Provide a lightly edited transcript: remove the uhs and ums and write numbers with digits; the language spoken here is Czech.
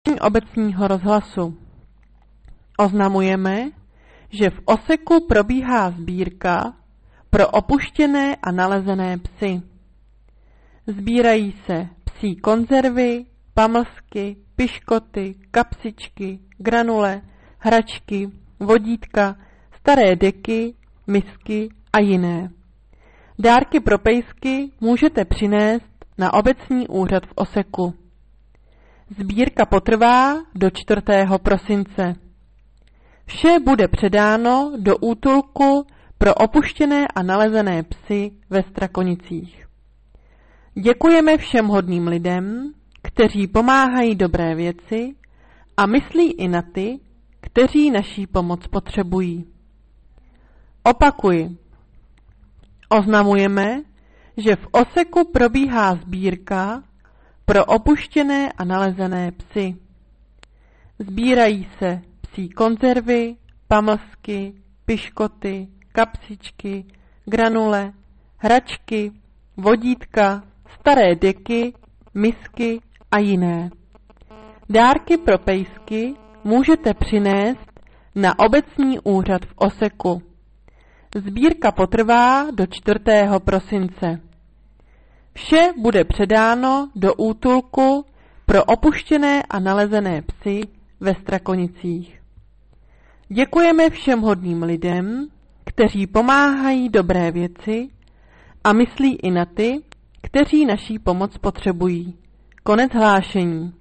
obecního rozhlasu. Oznamujeme, že v Oseku probíhá sbírka pro opuštěné a nalezené psy. Sbírají se psí konzervy, pamlsky, piškoty, kapsičky, granule, hračky, vodítka, staré deky, misky a jiné. Dárky pro pejsky můžete přinést na obecní úřad v Oseku. Sbírka potrvá do 4. prosince. Vše bude předáno do útulku pro opuštěné a nalezené psy ve Strakonicích. Děkujeme všem hodným lidem, kteří pomáhají dobré věci a myslí i na ty, kteří naší pomoc potřebují. Opakuji. Oznamujeme, že v Oseku probíhá sbírka pro opuštěné a nalezené psy. Sbírají se psí konzervy, pamlsky, piškoty, kapsičky, granule, hračky, vodítka, staré deky, misky a jiné. Dárky pro pejsky můžete přinést na obecní úřad v Oseku. Sbírka potrvá do 4. prosince. Vše bude předáno do útulku pro opuštěné a nalezené psy ve Strakonicích. Děkujeme všem hodným lidem, kteří pomáhají dobré věci a myslí i na ty, kteří naší pomoc potřebují. Konec hlášení.